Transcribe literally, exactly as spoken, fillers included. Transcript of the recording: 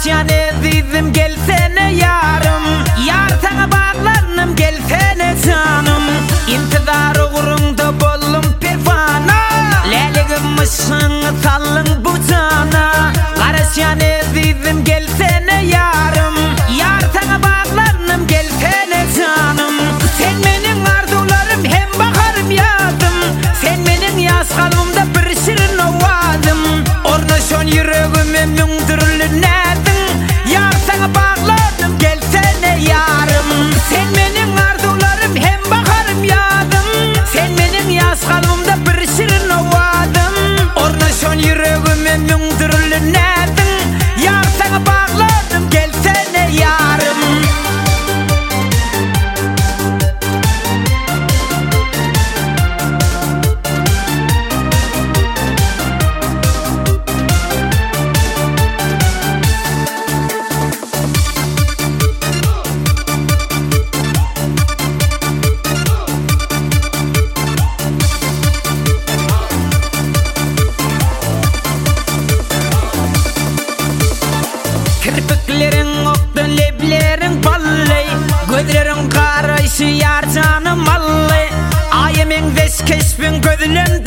Karışyan edizim gelsene yarım, yar sana bağlanım gelsene canım. İntizar uğrunda bollum pervana, leligimmişsin sallın bu cana. Karışyan edizim gelsene yarım, yar sana bağlanım gelsene canım. Sen benim arzularım hem bakarım yazım, sen benim yaz kalbimde bir şirin ovadım. Ornaşon yüreğime mündürlü nedin, yar sana bağlanım gelsene yarım. Sen benim arzularım hem bakarım yazım, sen benim yaz kalbimde bir şirin ovadım. Ornaşon yüreğime mündürlü nedin, yar sana bağlanım gelsene yarım. Kirpiklerin oktun, leblerin ballay, gözlerin karayşı yar canım allay. Ayımın veş keşfin gözlerin